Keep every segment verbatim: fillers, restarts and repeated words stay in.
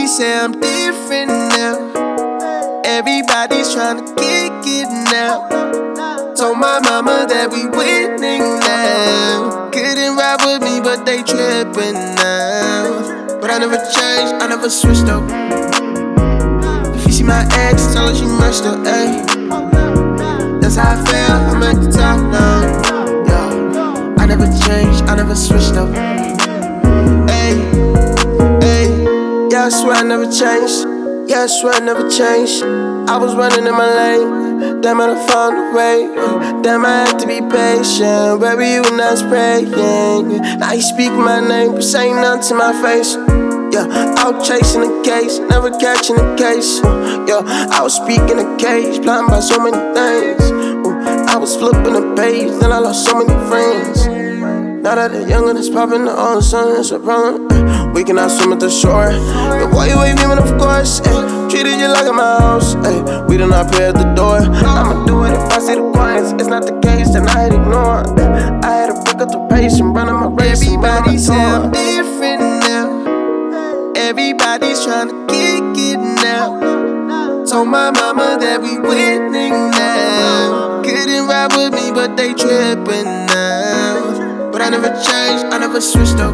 say I'm different now. Everybody's trying to kick it now. Told my mama that we winning now. Couldn't ride with me, but they tripping now. But I never changed, I never switched up. If you see my ex, tell her she messed up, ayy. That's how I feel, I'm at the top now. Yeah. I never changed, I never switched up. Ayy, ayy. Yeah, I swear I never changed. Yeah, I swear I never changed. I was running in my lane. Damn, I found a way. Damn, I had to be patient. Where were you when I was praying? Now you speak my name, but saying nothing to my face. Yeah, out chasing the case, never catching the case. Yeah, I was speaking the cage, blind by so many things. I was flipping the page, then I lost so many friends. Now that the youngin' is popping, the older son is a problem. We cannot swim at the shore. The boy you ain't even, of course. Ay, treated you like at my house. Ay, we do not pay at the door. I'ma do it if I see the coins. It's not the case, then I'd ignore. I had to pick up the pace and run my race. Everybody say I'm different now. Everybody's trying to kick it now. Told my mama that we winning now. Couldn't ride with me, but they tripping now. But I never changed, I never switched up.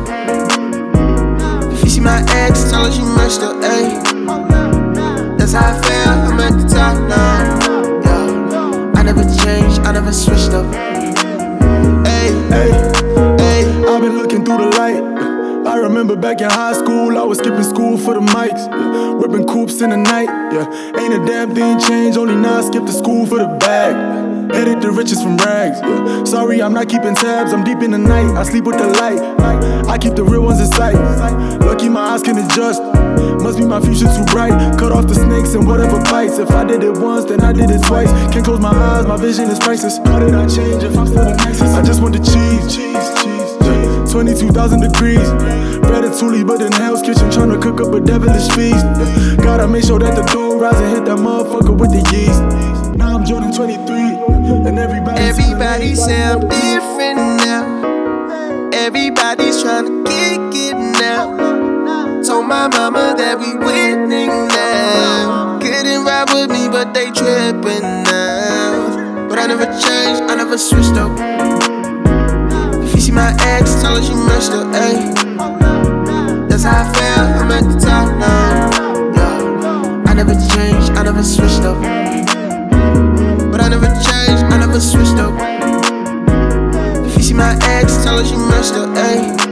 If you see my ex, tell her she messed up, ayy. That's how I feel, I'm at the top now. Yeah. I never changed, I never switched up. Ayy, ayy, ayy. I've been looking through the light. I remember back in high school, I was skipping school for the mics, yeah. Whipping coops in the night, yeah. Ain't a damn thing changed, only now I skip to school for the bag. Headed the riches from rags, yeah. Sorry, I'm not keeping tabs, I'm deep in the night. I sleep with the light, I keep the real ones in sight. Lucky my eyes can adjust, must be my future too bright. Cut off the snakes and whatever bites. If I did it once, then I did it twice. Can't close my eyes, my vision is priceless. How did I change if I'm still the nicest? I just want the cheese, cheese, cheese, cheese. twenty-two thousand degrees, Ratatouille, but in Hell's Kitchen, tryna cook up a devilish feast. Gotta make sure that the dough rise and hit that motherfucker with the yeast. Now I'm Jordan twenty-three, and everybody Everybody say I'm different now. Everybody's tryna kick it now. Told my mama that we winning now. Couldn't ride with me, but they tripping now. But I never changed, I never switched up. If you see my ex, tell her she messed up, ayy. That's how I feel, I'm at the top now. Yeah. I never changed, I never switched up. But I never changed, I never switched up. If you see my ex, tell her she messed up, ayy.